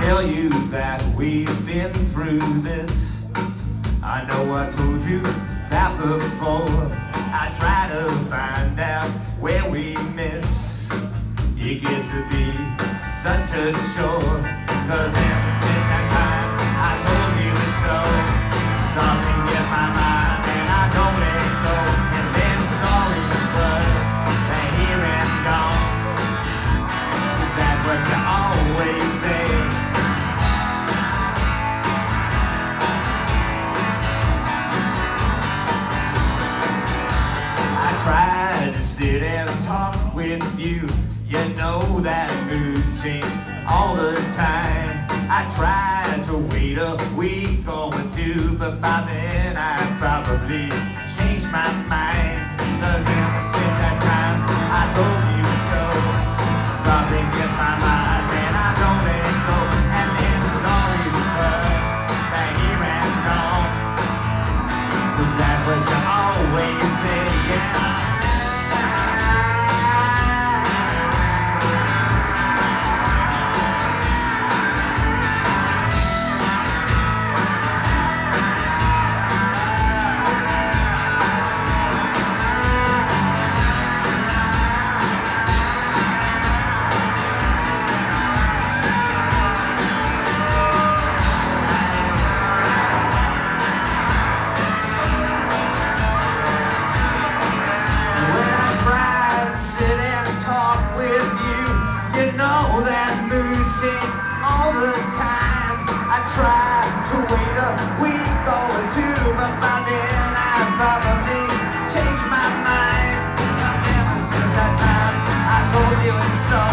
tell you that we've been through this. I know I told you that before. I try to find out where we miss. It gets to be such a chore, 'cause ever since that time I told you so, something gets my mind and I don't let go. And then stories buzz and here and gone, 'cause that's what you always say. I try to sit and talk with you. You know that mood change all the time. I tried to wait a week or two, but by then I probably changed my mind. 'Cause ever since that time I told you so, something gets my mind and I don't let it go. And then stories buzz back here and gone, 'cause that's what you always say, yeah. All the time I tried to wait a week or two, but by then I probably changed my mind. 'Cause ever since that time I told you so,